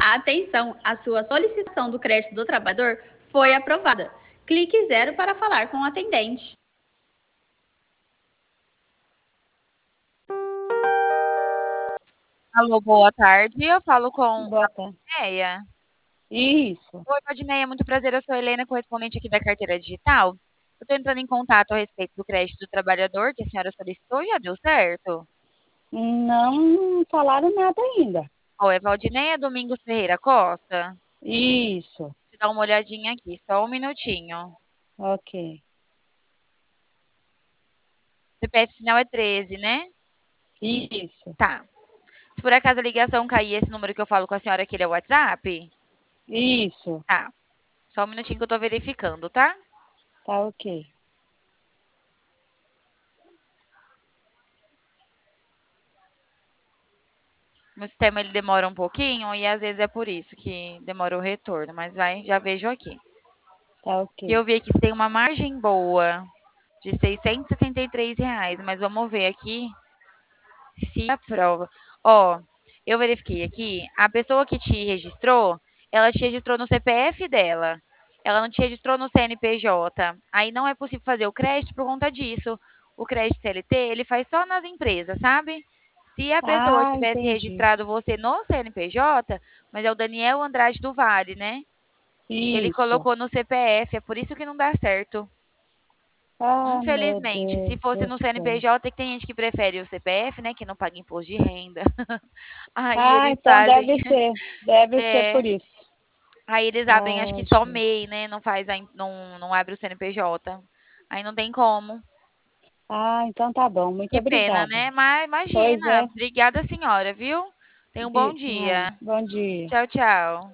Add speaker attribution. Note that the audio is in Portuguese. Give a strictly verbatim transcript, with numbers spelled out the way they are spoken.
Speaker 1: Atenção, a sua solicitação do crédito do trabalhador foi aprovada. Clique zero para falar com o atendente.
Speaker 2: Alô, boa tarde. Eu falo com
Speaker 3: Boa
Speaker 2: a
Speaker 3: tarde.
Speaker 2: Valdinea.
Speaker 3: Isso.
Speaker 2: Oi, Valdinea, muito prazer. Eu sou a Helena, correspondente aqui da carteira digital. Eu estou entrando em contato a respeito do crédito do trabalhador que a senhora solicitou. Já deu certo?
Speaker 3: Não falaram nada ainda.
Speaker 2: Oi, é Valdinea Domingos Ferreira Costa?
Speaker 3: Isso.
Speaker 2: Deixa eu dar uma olhadinha aqui, só um minutinho.
Speaker 3: Ok.
Speaker 2: C P F final é treze, né?
Speaker 3: Isso.
Speaker 2: Tá. Se por acaso a ligação cair, esse número que eu falo com a senhora aqui é o WhatsApp?
Speaker 3: Isso.
Speaker 2: Tá. Só um minutinho que eu tô verificando, tá?
Speaker 3: Tá ok.
Speaker 2: Meu sistema ele demora um pouquinho e às vezes é por isso que demora o retorno, mas vai, já vejo aqui.
Speaker 3: Tá
Speaker 2: E
Speaker 3: ok.
Speaker 2: eu vi aqui que tem uma margem boa de seiscentos e setenta e três reais, mas vamos ver aqui se aprova. Ó, eu verifiquei aqui, a pessoa que te registrou, ela te registrou no C P F dela. Ela não te registrou no C N P J. Aí não é possível fazer o crédito por conta disso. O crédito C L T, ele faz só nas empresas, sabe? Se a pessoa
Speaker 3: Ah,
Speaker 2: tivesse
Speaker 3: entendi.
Speaker 2: registrado você no C N P J, mas é o Daniel Andrade do Vale, né? Ele
Speaker 3: Isso.
Speaker 2: colocou no C P F, é por isso que não dá certo.
Speaker 3: Ah, meu
Speaker 2: Infelizmente, se
Speaker 3: Deus
Speaker 2: fosse
Speaker 3: do
Speaker 2: no
Speaker 3: céu.
Speaker 2: C N P J, que tem gente que prefere o C P F, né, que não paga imposto de renda. Aí
Speaker 3: Ah,
Speaker 2: eles
Speaker 3: então
Speaker 2: fazem,
Speaker 3: deve ser. Deve ser
Speaker 2: é,
Speaker 3: por isso.
Speaker 2: aí eles abrem acho
Speaker 3: Ah,
Speaker 2: que só
Speaker 3: gente.
Speaker 2: MEI, né, não faz, a, não, não abre o C N P J. Aí não tem como.
Speaker 3: Ah, então tá bom. Muito
Speaker 2: Que pena,
Speaker 3: obrigada.
Speaker 2: né? Mas
Speaker 3: Pois
Speaker 2: imagina.
Speaker 3: é.
Speaker 2: Obrigada, senhora, viu? Tenha um bom
Speaker 3: De... ah,
Speaker 2: dia.
Speaker 3: bom dia.
Speaker 2: Tchau, tchau.